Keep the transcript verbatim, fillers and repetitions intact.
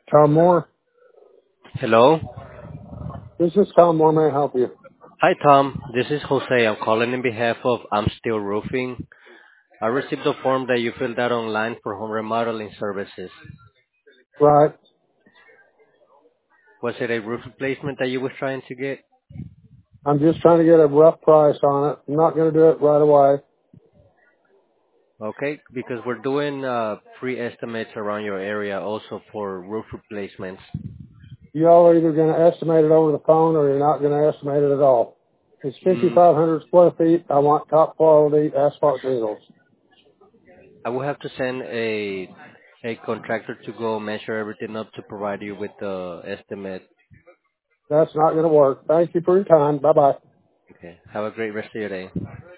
Tom Moore. Hello. This is Tom Moore. May I help you? Hi, Tom. This is Jose. I'm calling in behalf of I'm Still Roofing. I received a form that you filled out online for home remodeling services. Right. Was it a roof replacement that you were trying to get? I'm just trying to get a rough price on it. I'm not going to do it right away. Okay, because we're doing uh, free estimates around your area also for roof replacements. You all are either going to estimate it over the phone or you're not going to estimate it at all. It's Mm, fifty-five hundred square feet. I want top quality asphalt shingles. I will have to send a a contractor to go measure everything up to provide you with the estimate. That's not going to work. Thank you for your time. Bye bye. Okay. Have a great rest of your day.